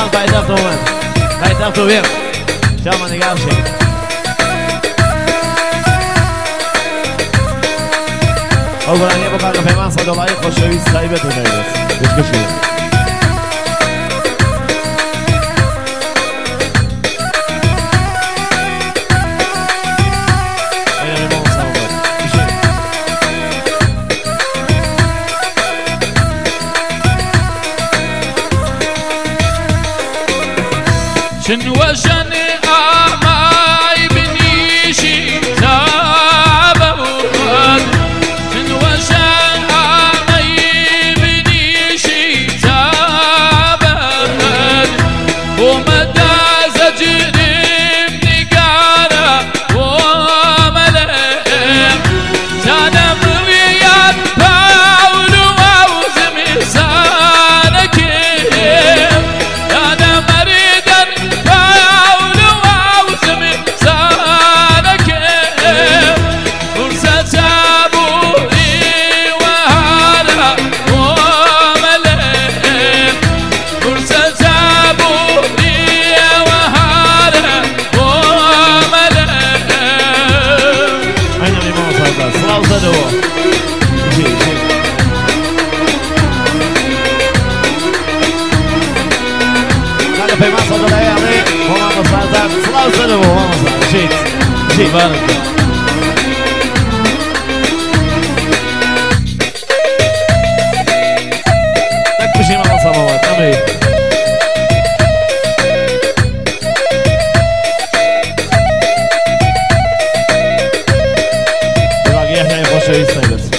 پایتخت اومد. پایتخت رو بیم شما نگاه شید. اولا یه بکار پیمان صدالای خوشوی سایبتون نگید بشکشید. شنوشن آمای بنیشی تابود شنوشن آمای بنیشی تابود ومدى زجرم نگارا وملئ زانم ویاد باولو ووزم زانکیم زانم پیمان صدالای علی وما مصادر سلام سلام وما مصادر شید شید بارد تک بشیم آقا صلوات امید بلاگی احنای خوش ایست نگرد